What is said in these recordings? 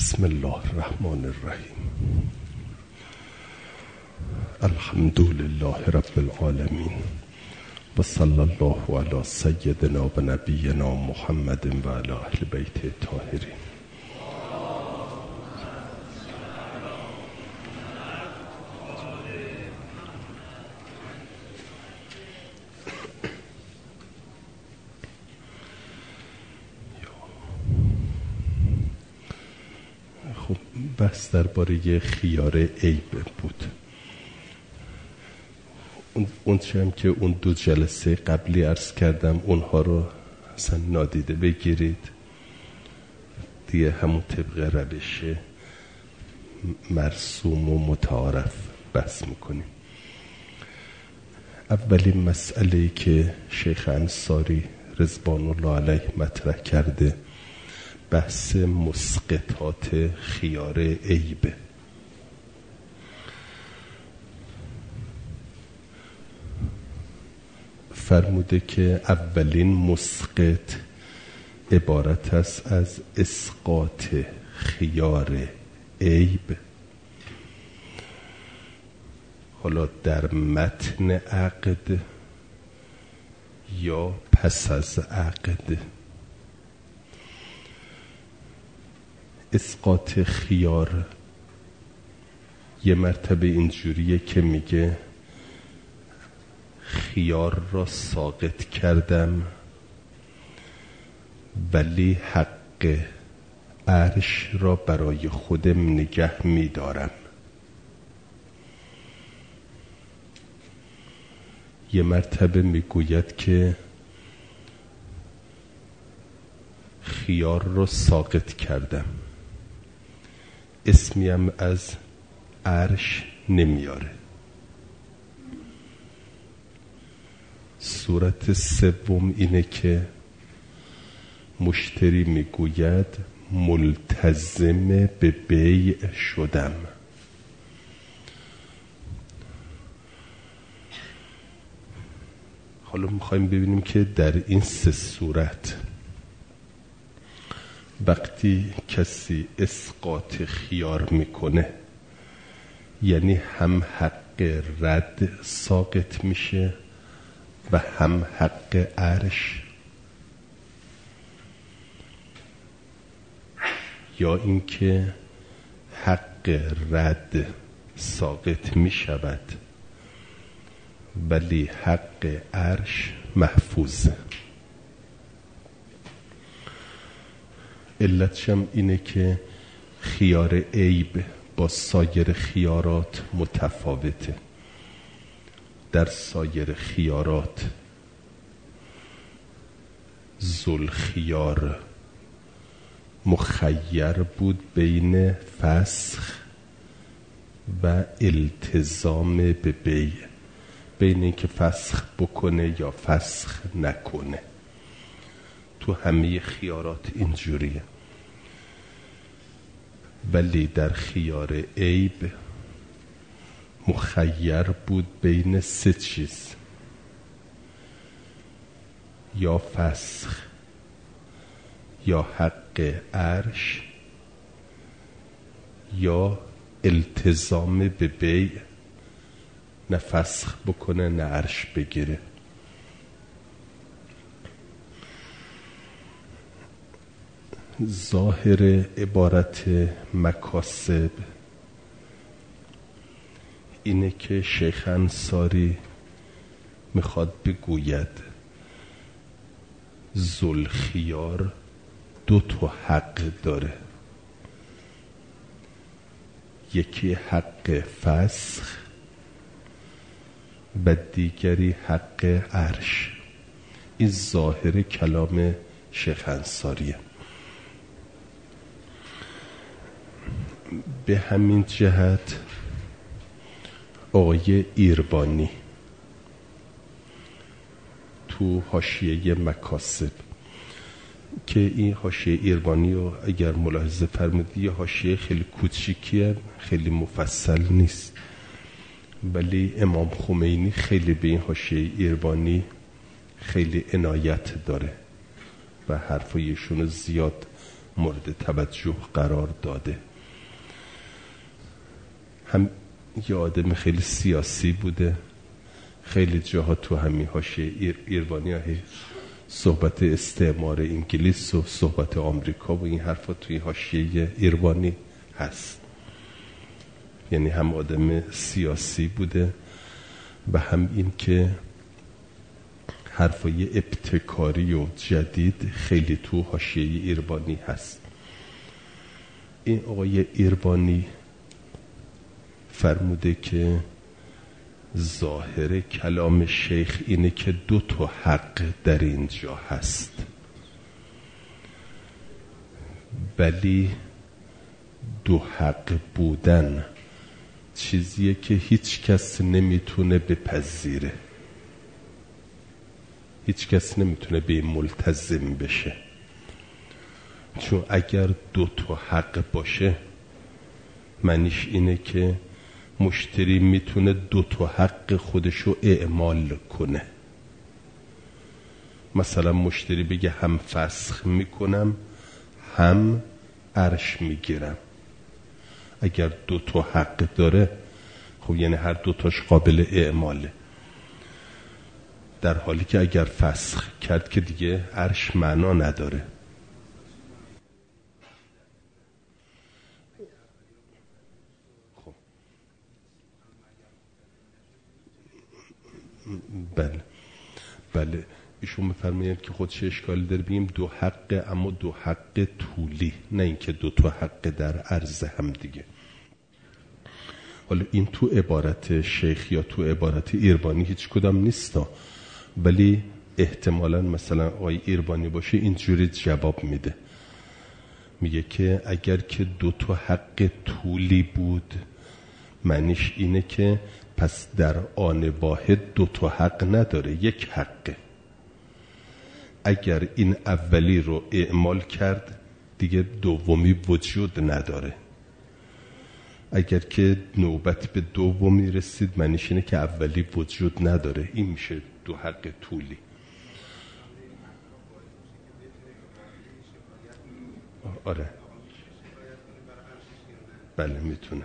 بسم الله الرحمن الرحیم. الحمد لله رب العالمین و صلی الله علی سیدنا و نبینا محمد و علی اهل بیت الطاهرین. خب بحث درباره خیار عیب بود. اون چیم که اون 2 جلسه قبلی عرض کردم اونها رو اصلا نادیده بگیرید دیگه، همون طبق روش مرسوم و متعارف بحث میکنیم. اولین مسئله‌ای که شیخ انصاری رضوان الله علیه مطرح کرده بحث مسقطات خیار عیبه. فرموده که اولین مسقط عبارت است از اسقاط خیار عیب، حالا در متن عقد یا پس از عقد. اسقاط خیار یه مرتبه اینجوریه که میگه خیار را ساقط کردم ولی حق عرش را برای خودم نگه می‌دارم. یه مرتبه میگوید که خیار را ساقط کردم، اسمیم از عرش نمیاره. صورت سوم اینه که مشتری میگوید ملتزم به بیع شدم. حالا میخوایم ببینیم که در این 3 صورت وقتی کسی اسقاط خیار میکنه یعنی هم حق رد ساقط میشه و هم حق عرش، یا اینکه حق رد ساقط می شود ولی حق عرش محفوظه. علتشم اینه که خیار عیب با سایر خیارات متفاوته. در سایر خیارات ذوالخیار مخیر بود بین فسخ و التزام به بیع، بین اینکه فسخ بکنه یا فسخ نکنه. تو همه خیارات اینجوریه. ولی در خیار عیب مخیر بود بین 3 چیز: یا فسخ، یا حق عرش، یا التزام به بیع، نه فسخ بکنه نه عرش بگیره. ظاهر عبارت مکاسب اینه که شیخ انصاری میخواد بگوید ذوالخیار 2 حق داره، یکی حق فسخ و دیگری حق عرش. این ظاهر کلام شیخ انصاریه. به همین جهت آقای ایربانی تو حاشیه مکاسب، که این حاشیه ایربانی رو اگر ملاحظه فرمودی یه حاشیه خیلی کوچیکیه، خیلی مفصل نیست، ولی امام خمینی خیلی به این حاشیه ایربانی خیلی عنایت داره و حرفایشون زیاد مورد توجه قرار داده. هم یه آدم خیلی سیاسی بوده، خیلی جاها تو همین حاشیه ایربانی‌ها صحبت استعمار انگلیس و صحبت آمریکا و این حرفا توی حاشیه ایربانی هست. یعنی هم آدم سیاسی بوده و هم این که حرفای ابتکاری و جدید خیلی تو حاشیه ایربانی هست. این آقای ایربانی فرموده که ظاهر کلام شیخ اینه که 2 تا حق در اینجا هست، ولی 2 حق بودن چیزیه که هیچ کس نمیتونه بپذیره، هیچ کس نمیتونه به این ملتزم بشه. چون اگر 2 تا حق باشه معنیش اینه که مشتری میتونه 2 تا حق خودشو اعمال کنه. مثلا مشتری بگه هم فسخ میکنم هم عرش میگیرم. اگر 2 تا حق داره خب یعنی هر 2 تاش قابل اعماله، در حالی که اگر فسخ کرد که دیگه عرش معنا نداره. خب بله ایشون میفرمایند که خودش اشکالی داره بگیم 2 حق، اما 2 حق طولی، نه اینکه 2 تا حق در عرض هم دیگه. حالا این تو عبارت شیخ یا تو عبارت ایربانی هیچ کدام نیستا، ولی احتمالاً مثلا آقای ایربانی باشه اینجوری جواب میده، میگه که اگر که 2 تا حق طولی بود معنیش اینه که پس در آن واحد 2 تا حق نداره، 1 حقه. اگر این اولی رو اعمال کرد دیگه دومی وجود نداره. اگر که نوبت به دومی رسید معنیش اینه که اولی وجود نداره. این میشه 2 حق طولی. آره بله میتونه.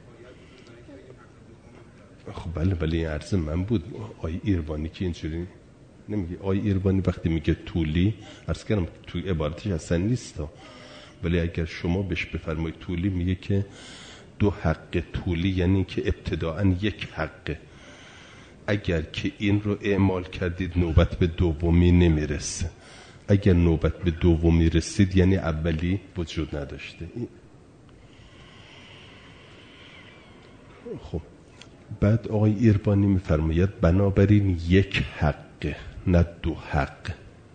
خب بله این عرض من بود. آی ایربانی که اینجوری نمیگه. آی ایربانی وقتی میگه طولی عرض کردم توی عبارتش اصلا نیست، ولی اگر شما بهش بفرمایید طولی میگه که 2 حق طولی، یعنی که ابتداعاً 1 حقه. اگر که این رو اعمال کردید نوبت به دومی نمیرسه. اگر نوبت به دومی رسید یعنی اولی وجود نداشته. خب بعد آقای ایربانی میفرماید بنابراین 1 حقه نه 2 حق.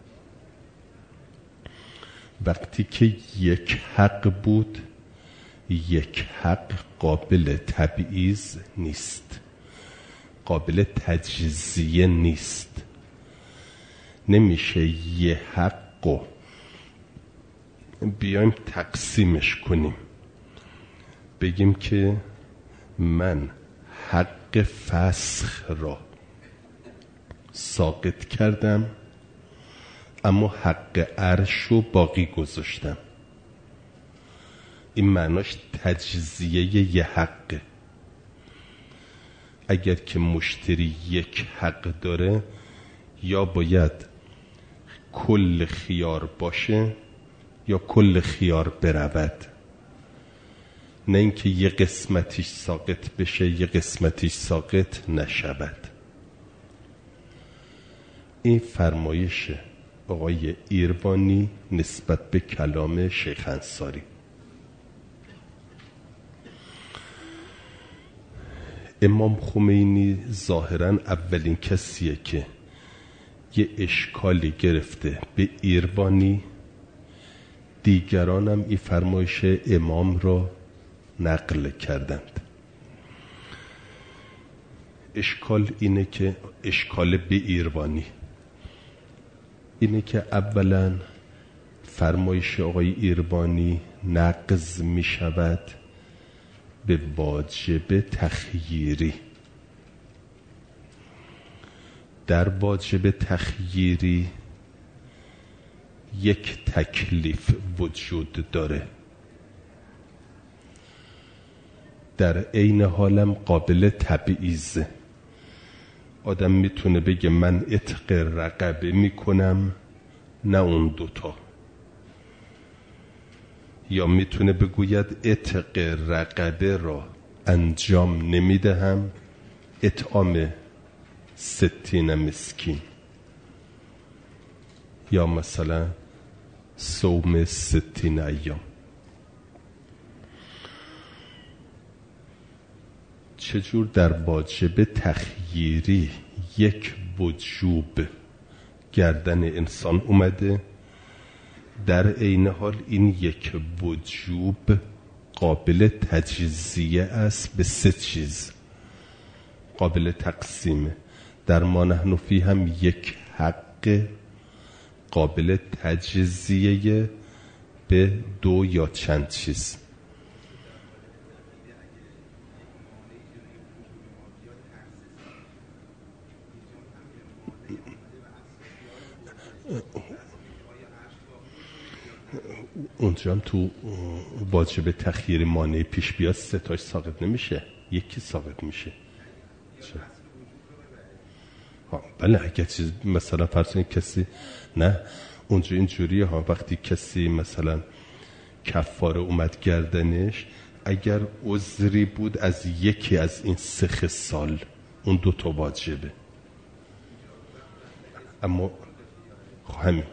وقتی که 1 حق بود 1 حق قابل تبعیض نیست، قابل تجزیه نیست. نمیشه 1 حق رو بیایم تقسیمش کنیم بگیم که من حق فسخ را ساقط کردم اما حق عرش رو باقی گذاشتم. این معناش تجزیه 1 حقه. اگر که مشتری 1 حق داره یا باید کل خیار باشه یا کل خیار برود، نه اینکه یه قسمتیش ساقط بشه یه قسمتیش ساقط نشود. این فرمایش آقای ایربانی نسبت به کلام شیخ انصاری. امام خمینی ظاهراً اولین کسیه که یه اشکالی گرفته به ایربانی، دیگرانم این فرمایش امام را نقل کردند. اشکال اینه که اشکال به ایربانی اینه که اولا فرمایش آقای ایربانی نقض می شود به واجب تخییری. در واجب تخییری یک تکلیف وجود داره، در عین حالم قابل تبعیضه. آدم میتونه بگه من عتق رقبه میکنم، نه اون دوتا، یا میتونه بگوید عتق رقبه را انجام نمیدهم، اطعام 60 مسکین، یا مثلا صوم 60 ایام. چجور در واجب تخییری یک وجوب گردن انسان اومده، در عین حال این یک وجوب قابل تجزیه است به 3 چیز، قابل تقسیمه. در ما نحن فی هم یک حق قابل تجزیه به 2 یا چند چیز. اونجا هم تو واجب تخییر مانع پیش بیاد 3 تاش ساقط نمیشه، یکی ساقط میشه. بله اگه چیز مثلا فرض کنید کسی نه اونجا اینجوریه ها، وقتی کسی مثلا کفاره اومد گردنش، اگر عذری بود از یکی از این 3 خصال اون 2 تا واجبه. اما همین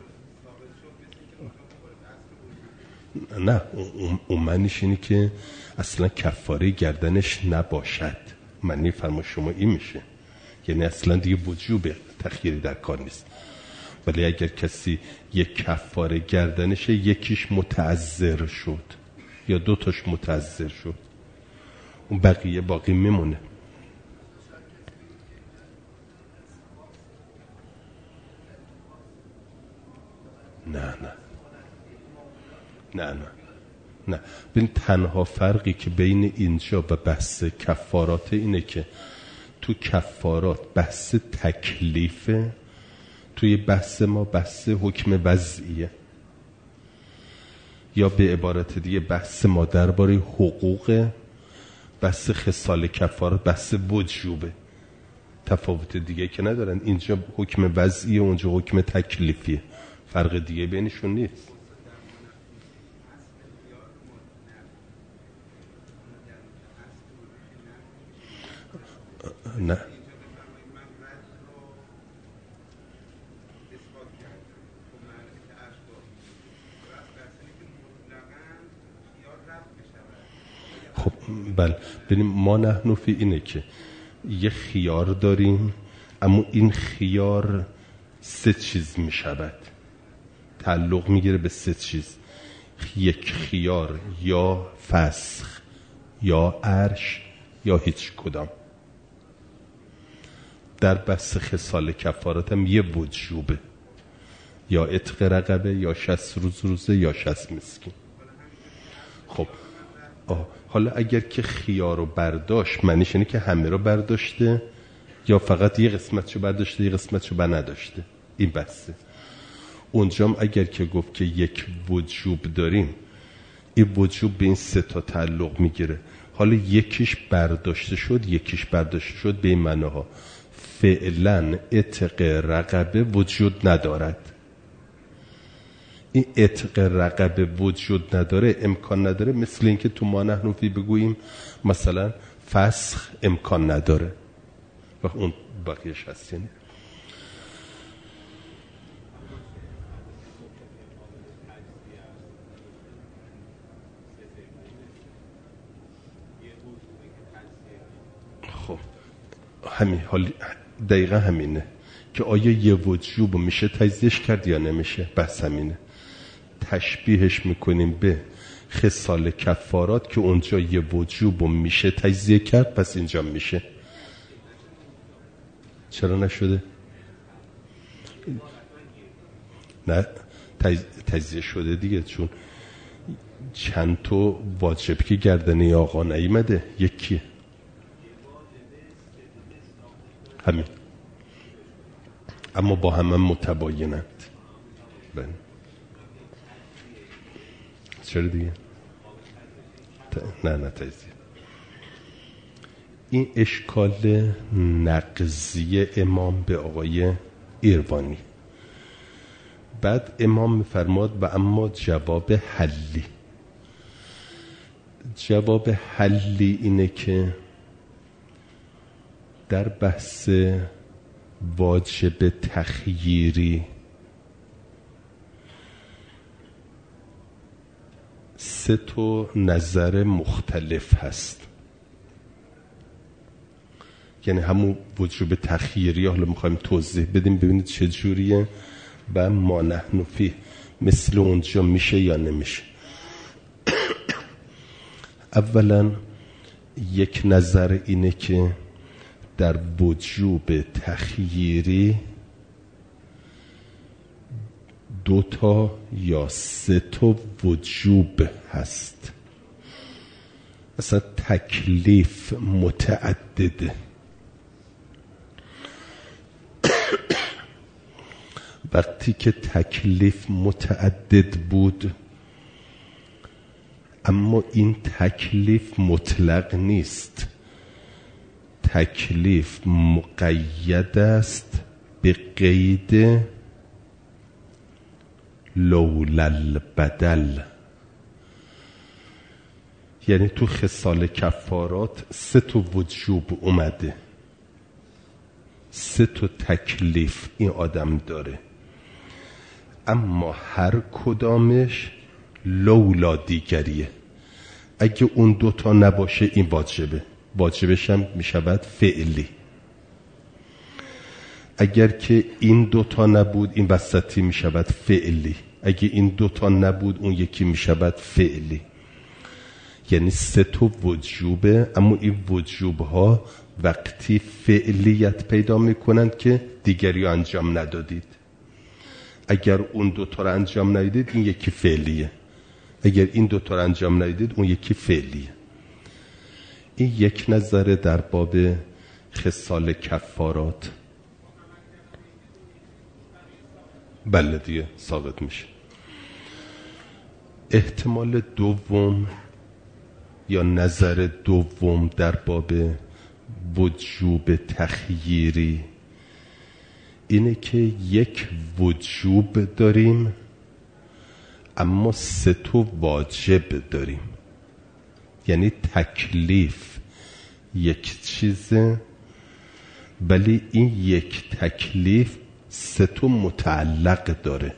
نه اون معنیش اینه که اصلا کفاره گردنش نباشد، معنی فرما شما این میشه، یعنی اصلا دیگه وجوب تخییری در کار نیست. ولی اگر کسی یک کفاره گردنشه، یکیش متعذر شد یا 2 تاش متعذر شد، اون بقیه باقی میمونه. نه ببین تنها فرقی که بین اینجا و بحث کفارات اینه که تو کفارات بحث تکلیفه، توی بحث ما بحث حکم وضعیه، یا به عبارت دیگه بحث ما درباره حقوق، بحث خصال کفارات بحث وجوبه. تفاوت دیگه که ندارن، اینجا حکم وضعیه، اونجا حکم تکلیفیه، فرق دیگه بینشون نیست. نه خب بله ببینیم ما نحن فی اینه که یه خیار داریم، اما این خیار 3 چیز می شود، تعلق میگیره به 3 چیز. یک خیار یا فسخ یا عرش یا هیچ کدام. در بحث خصال کفارات هم یه وجوبه، یا عتق رقبه یا 60 روزه یا 60 مسکین. خب حالا اگر که خیار رو برداشت، معنیش اینه که همه رو برداشته یا فقط یه قسمتشو برداشته یه قسمتشو نداشته، این بحثه. اونجام اگر که گفت که یک وجوب داریم، این وجوب به این 3 تا تعلق میگیره. حالا یکیش برداشته شد، یکیش برداشته شد به این معناها فعلا عتق رقبه وجود ندارد. این عتق رقبه وجود نداره، امکان نداره، مثل اینکه تو ما نحن فی بگوییم مثلا فسخ امکان نداره و اون بقیهش هست. یعنی خب همین حال دقیقا همینه که آیا یه وجوب میشه تجزیهش کرد یا نمیشه. بس همینه، تشبیهش میکنیم به خصال کفارات که اونجا یه وجوب میشه تجزیه کرد، پس اینجا میشه. چرا نشده؟ نه تجزیه شده دیگه، چون چند تا واجب که گردنه آقا نیامده، یکی همین، اما با هم متباینند. بله چرا دیگه؟ نه تجزیه. این اشکال نقضی امام به آقای ایروانی. بعد امام میفرماد و اما جواب حلی. جواب حلی اینه که در بحث واجب تخییری 3 نظر مختلف هست. یعنی همون وجوب تخییری حالا میخوایم توضیح بدیم ببینید چه جوریه و ما نحن فیه مثل اونجا میشه یا نمیشه. اولا یک نظر اینه که در وجوب تخییری 2 یا 3 وجوب هست. اصلا تکلیف متعدده. وقتی که تکلیف متعدد بود اما این تکلیف مطلق نیست، تکلیف مقید است به قید لولا البدل. یعنی تو خصال کفارات 3 وجوب اومده، 3 تکلیف این آدم داره، اما هر کدامش لولا دیگریه. اگه اون 2 نباشه این واجبش هم میشود فعلی. اگر که این 2 نبود این وسطی میشود فعلی. اگه این 2 نبود اون یکی میشود فعلی. یعنی 3 وجوبه، اما این وجوبها وقتی فعلیت پیدا میکنند که دیگری انجام ندادید. اگر اون 2 رو انجام ندید این یکی فعلیه، اگر این 2 رو انجام ندید اون یکی فعلیه. این یک نظره در باب خصال کفارات. بله دیگه ثابت میشه. احتمال دوم یا نظر دوم در باب وجوب تخییری اینه که یک وجوب داریم اما 3 واجب داریم. یعنی تکلیف یک چیزه ولی این یک تکلیف 3 متعلق داره.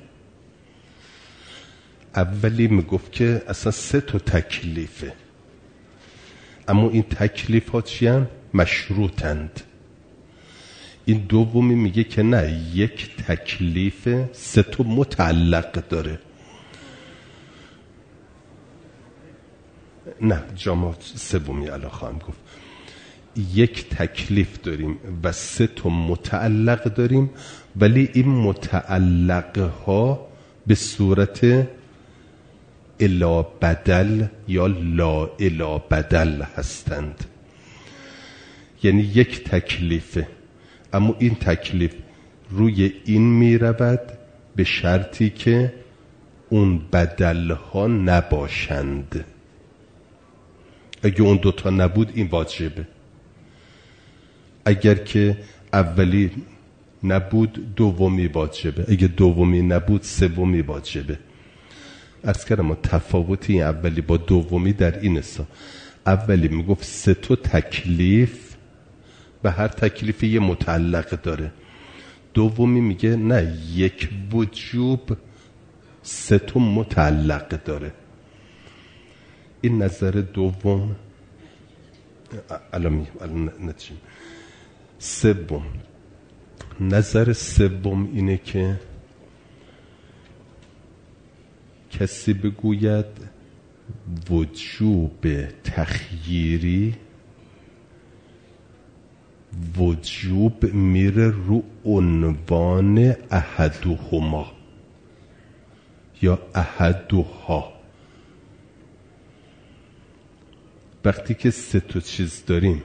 اولی میگفت که اصلا 3 تکلیفه، اما این تکلیف ها چی هن؟ مشروطند. این دومی میگه که نه، یک تکلیف 3 متعلق داره. نه جامعه سومی الان خواهم گفت. یک تکلیف داریم و 3 متعلق داریم، ولی این متعلق ها به صورت الا بدل یا لا الا بدل هستند. یعنی یک تکلیفه اما این تکلیف روی این می رود به شرطی که اون بدل ها نباشند. اگه اون 2 نبود این واجبه. اگر که اولی نبود دومی واجبه، اگه دومی نبود سومی واجبه. عرض کردم تفاوت این اولی با دومی در این است. اولی میگفت 3 تکلیف و هر تکلیفی یه متعلق داره. دومی میگه نه، یک وجوب 3 متعلق داره. این نظر دوم. الان نتیجه سوم. نظر سوم اینه که کسی بگوید وجوب تخییری وجوب میره رو عنوان احدهما یا احدها. وقتی که 3 چیز داریم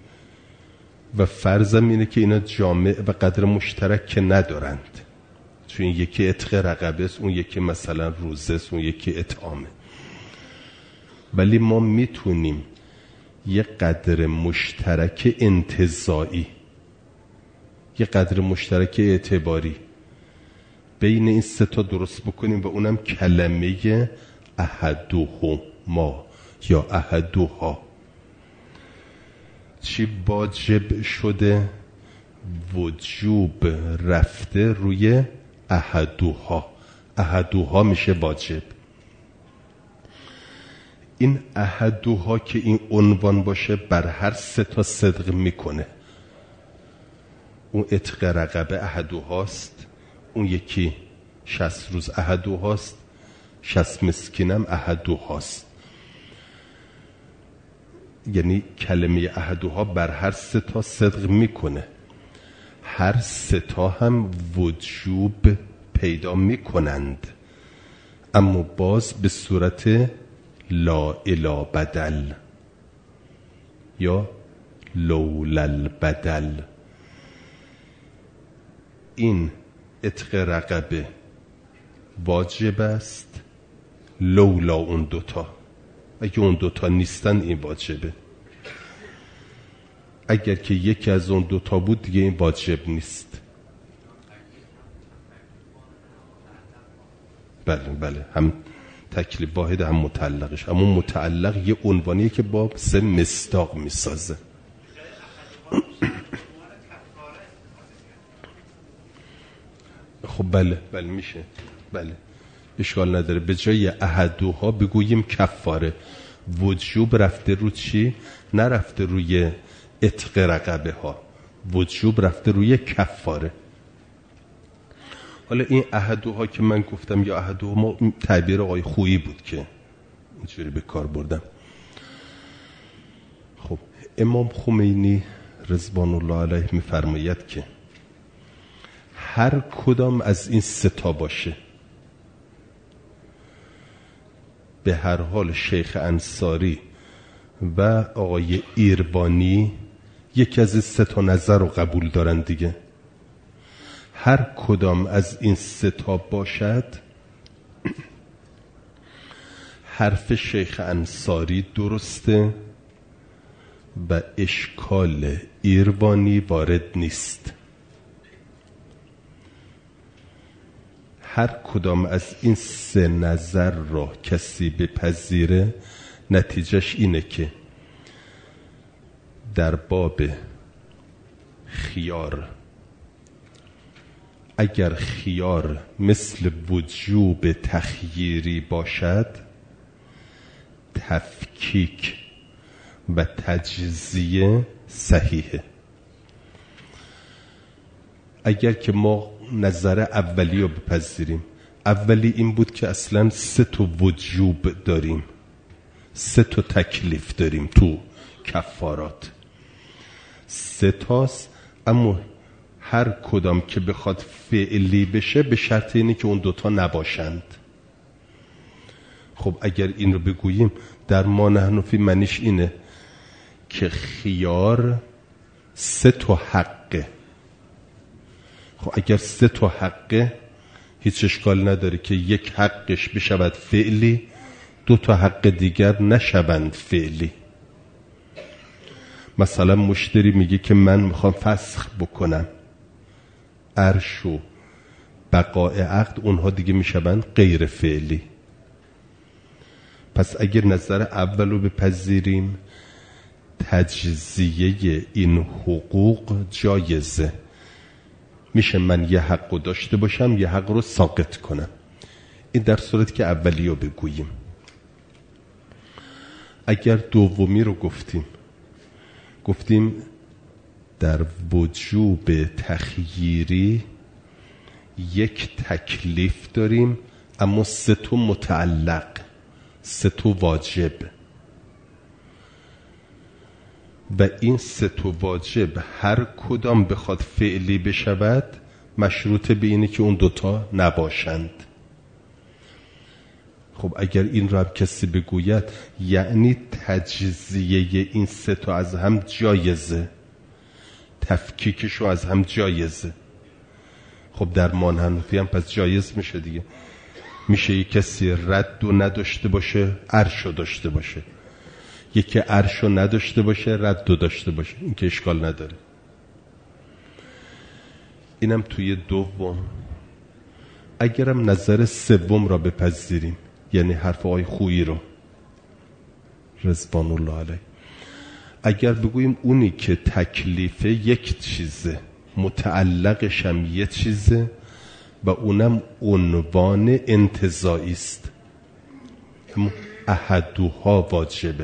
و فرضم اینه که اینا جامع و قدر مشترک که ندارند، چون یکی عتق رقبه است، اون یکی مثلا روزه است، اون یکی اطعامه. ولی ما میتونیم یه قدر مشترک انتزاعی، یه قدر مشترک اعتباری بین این سه تا درست بکنیم و اونم کلمه احدهما یا احدها. چی واجب شده؟ وجوب رفته روی احدها. احدها میشه واجب. این احدها که این عنوان باشه بر هر سه تا صدق میکنه. اون عتق رقبه احدهاست، اون یکی 60 روز احدهاست، 60 مسکینم احدهاست. یعنی کلمه احدها بر هر سه تا صدق میکنه. هر سه تا هم وجوب پیدا میکنند، اما باز به صورت لا الا بدل یا لولا البدل. این عتق رقبه واجب است لولا اون دوتا. اگه اون دوتا نیستن این واجبه. اگر که یکی از اون دوتا بود دیگه این واجب نیست. بله هم تکلیف واحد هم متعلقش. اما متعلق یه عنوانیه که با سه مصداق میسازه. خب بله میشه، بله اشکال نداره. به جای احدها بگوییم کفاره. وجوب رفته رو چی؟ نرفته روی عتق رقبه ها، وجوب رفته روی کفاره. حالا این احدها که من گفتم یا احدها تعبیر آقای خویی بود که اینجوری به کار بردم. خب امام خمینی رضوان الله علیه میفرماید که هر کدام از این سه تا باشه، به هر حال شیخ انصاری و آقای ایربانی یکی از این سه تا نظر رو قبول دارن دیگه. هر کدام از این سه تا باشد حرف شیخ انصاری درسته و اشکال ایربانی وارد نیست. هر کدام از این سه نظر را کسی بپذیره نتیجهش اینه که در باب خیار اگر خیار مثل وجوب تخییری باشد، تفکیک و تجزیه صحیحه. اگر که ما نظر اولی رو بپذیریم، اولی این بود که اصلا سه تا وجوب داریم، سه تا تکلیف داریم تو کفارات، سه تاست، اما هر کدام که بخواد فعلی بشه به شرط اینه که اون دوتا نباشند. خب اگر این رو بگوییم در ما نحنفی معنیش اینه که خیار سه تا حقه. خب اگر سه تا حقه هیچ اشکال نداره که یک حقش بشود فعلی، دو تا حق دیگر نشوند فعلی. مثلا مشتری میگه که من میخوام فسخ بکنم، عرش و بقاء عقد اونها دیگه میشوند غیر فعلی. پس اگر نظر اول رو بپذیریم تجزیه این حقوق جایزه. میشه من یه حق رو داشته باشم یه حق رو ساقط کنم. این در صورتی که اولی رو بگوییم. اگر دومی رو گفتیم در وجوب تخییری یک تکلیف داریم اما سه تا متعلق، سه تا واجب، و این سه تا واجب هر کدام بخواد فعلی بشود مشروط به اینه که اون دوتا نباشند. خب اگر این رو هم کسی بگوید یعنی تجزیه این سه تا از هم جایزه، تفکیکش رو از هم جایزه. خب در مانحنفی هم پس جایز میشه دیگه. میشه یک کسی رد و نداشته باشه، عرشو داشته باشه، یکی عرشو نداشته باشه، رد و داشته باشه، این که اشکال نداره. اینم توی دوم. اگرم نظر سوم را بپذیریم، یعنی حرف آقای خویی رو رضوان الله علیه، اگر بگوییم اونی که تکلیف یک چیزه، متعلقش هم یک چیزه و اونم عنوان انتزاعی است، احدوها واجبه.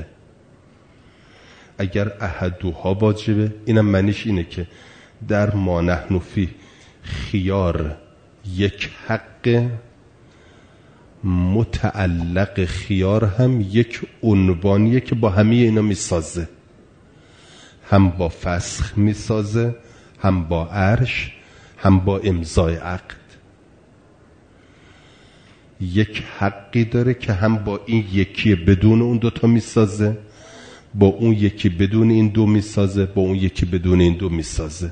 اگر احدوها واجبه، اینم معنیش اینه که در ما نحن فی خیار یک حق، متعلق خیار هم یک عنوانیه که با همه اینا میسازه، هم با فسخ میسازه، هم با عرش، هم با امضای عقد. یک حقی داره که هم با این یکی بدون اون دوتا میسازه، با اون یکی بدون این دو میسازه، با اون یکی بدون این دو میسازه.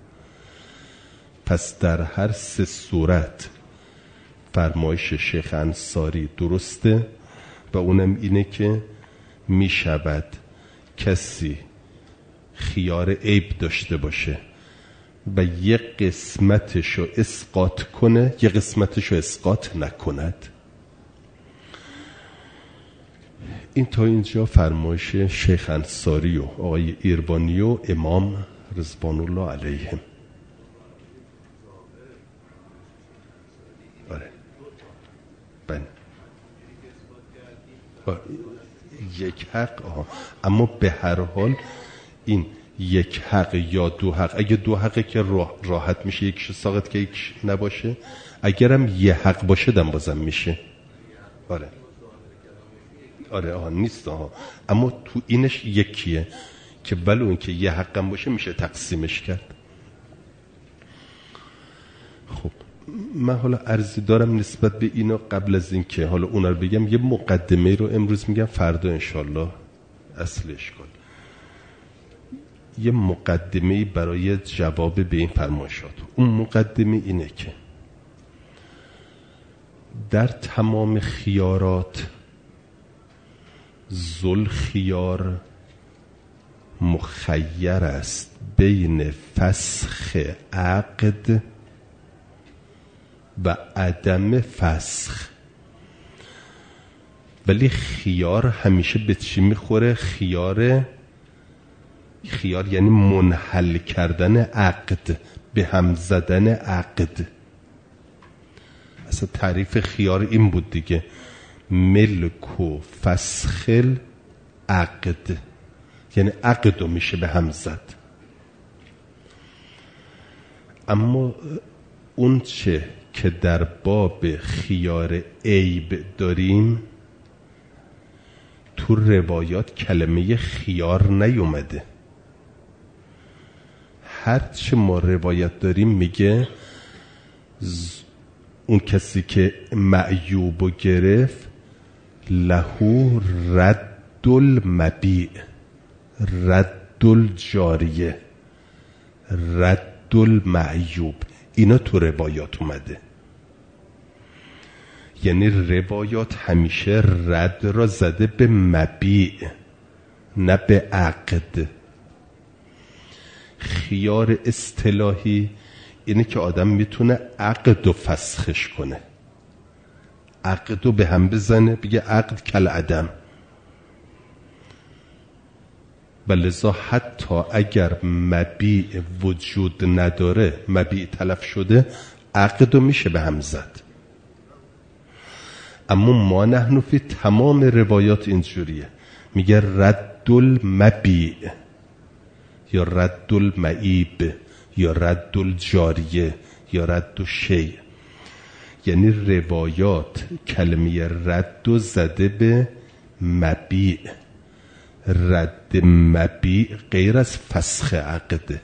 پس در هر سه صورت فرمایش شیخ انصاری درسته و اونم اینه که می شود کسی خیار عیب داشته باشه و یک قسمتشو اسقاط کنه، یک قسمتشو اسقاط نکند. این تا اینجا فرمایش شیخ انصاری و آقای ایربانی و امام رضوان الله علیهم. یک حق اما به هر حال این یک حق یا دو حق، اگه دو حقه که راحت میشه یکش ساقط که یکش نباشه، اگرم یه حق باشه دم بازم میشه. آره نیست اما تو اینش یکیه که ولو این که یه حقم باشه میشه تقسیمش کرد. خب من حالا عرضی دارم نسبت به اینا. قبل از این که حالا اونا رو بگم، یه مقدمه رو امروز میگم، فردا انشالله اصلش کن. یه مقدمه برای جواب به این فرمایشات. اون مقدمه اینه که در تمام خیارات ذل خیار مخیر است بین فسخ عقد و عدم فسخ. ولی خیار همیشه به چی میخوره؟ خیار یعنی منحل کردن عقد، به هم زدن عقد. اصلا تعریف خیار این بود دیگه، ملک و فسخ عقد، یعنی عقد رو میشه به هم زد. اما اون چه که در باب خیار عیب داریم، تو روایات کلمه خیار نیومده. هرچه ما روایت داریم میگه اون کسی که معیوبو گرفت لهو رد المبیع، رد الجاریه، رد المعیوب. اینا تو روایات اومده. یعنی روایات همیشه رد را زده به مبیع نه به عقد. خیار اصطلاحی اینه که آدم میتونه عقد و فسخش کنه، عقد رو به هم بزنه، بگه عقد کل عدم. و لذا حتی اگر مبیع وجود نداره، مبیع تلف شده، عقد رو میشه به هم زد. اما ما نحن فی تمام روایات اینجوریه، میگه رد المبیع یا رد المعیب یا رد الجاریه یا رد الشیء. یعنی روایات کلمه رد و زده به مبیع. رد مبیع غیر از فسخ عقده.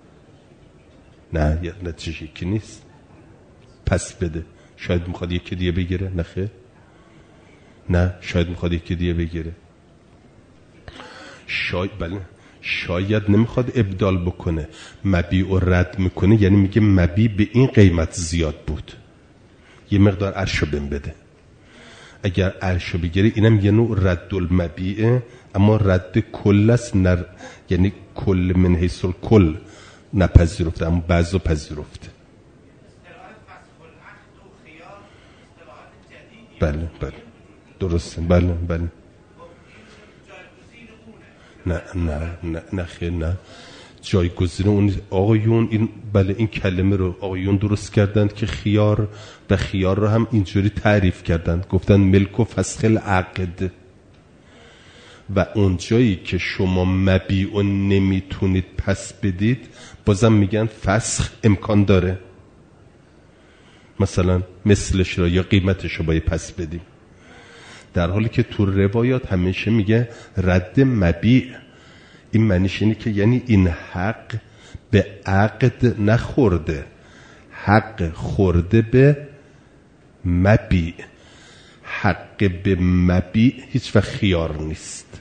نه نتیجه که نیست. پس بده. شاید میخواد یکی دیگه بگیره، نه خیر. نه شاید میخواد یکی دیگه بگیره. شاید نمیخواد ابدال بکنه، مبیع و رد میکنه، یعنی میگه مبیع به این قیمت زیاد بود، یه مقدار عرشو بهم بده. اگر عرشو بگیره اینم یه نوع رد المبیعه، اما رد کل است، یعنی کل من حیث الکل نپذیرفته، اما بعضو پذیرفته. بله بله درسته، بله بله. نه خیلی نه، جایگزین اون آقایون این بله این کلمه رو آقایون درست کردند که خیار و خیار رو هم اینجوری تعریف کردند، گفتن ملک و فسخ العقد. و اون جایی که شما مبیع و نمیتونید پس بدید بازم میگن فسخ امکان داره، مثلا مثلش رو یا قیمتش رو باید پس بدیم، در حالی که تو روایات همیشه میگه رد مبیع. این معنیش اینه که یعنی این حق به عقد نخورده، حق خورده به مبیع. حق به مبیع هیچ وقت خیار نیست.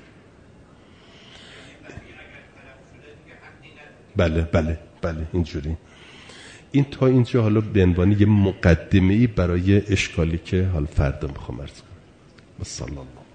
بله بله بله اینجوری. این تا اینجا حالا به عنوان یه مقدمه‌ای برای اشکالی که حال فردا میخوام عرض کنم. صلی الله